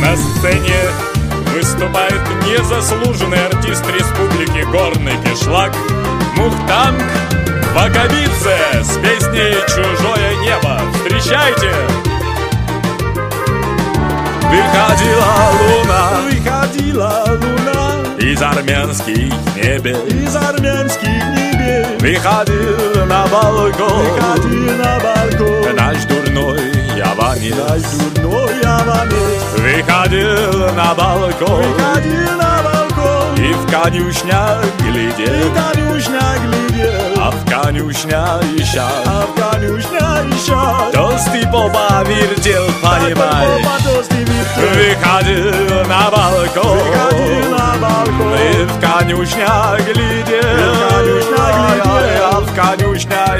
На сцене выступает незаслуженный артист республики Горный Кишлак Мухтанг Ваковидзе с песней «Чужое небо». Встречайте! Выходила луна из армянских небес, выходил на балкон, наш дурной яванец, выходил на балкон, и в конюшнях глядел, а в конюшнях еще толстый попа вертел, понимаешь. Выходил на балкон, и в конюшнях глядел, а в конюшнях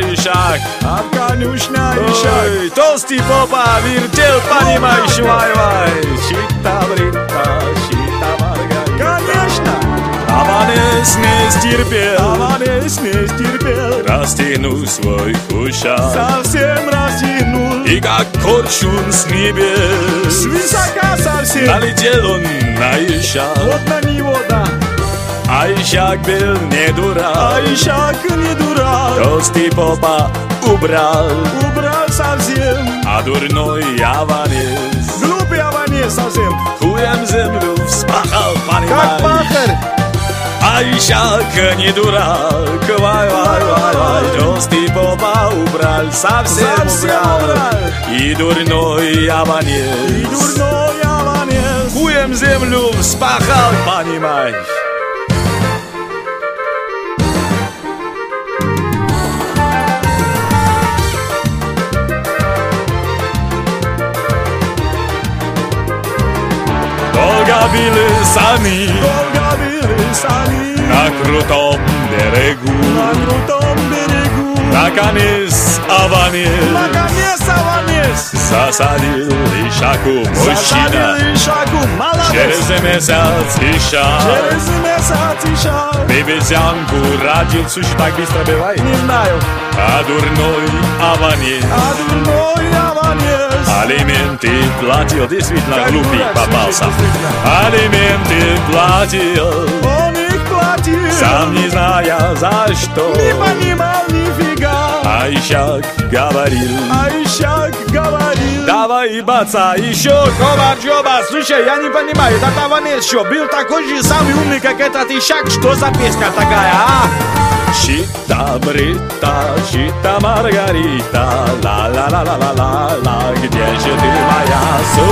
еще толстый попа вертел, понимаешь, вай-вай. Чита-брита, чита-маргарита. Конечно! Аванес не стерпел, растянул свой кушак, совсем растянул, и как коршун с небес, свысока совсем, налетел он на Ишак, вот на него, да. А Ишак был не дурак, толстый попа убрал совсем, а дурной аванес, глупый аванес совсем, хуем землю вспахал, понимаешь, как пахарь. А Ишак не дурак, вай-вай-вай-вай, толстый попа убрал, совсем убрал, и дурной аванес, хуем землю вспахал, понимаешь. Долго били сани на крутом берегу, наконец аванес засадил Ишаку мужчина. Через месяц Ишак бебезянку родил. Слушай, так быстро бывает? Не знаю. А дурной аванес алименты платил, действительно глупый попался. Алименты платил, он их платил, сам не зная за что, не понимал нифига. А Ишак говорил, давай, баца, еще хова-джоба. Слушай, я не понимаю, этот аванес что, был такой же самый умный, как этот Ишак? Что за песня такая, а? Чита-брита, чита-маргарита, ла-ла-ла-ла-ла-ла, где же ты, моя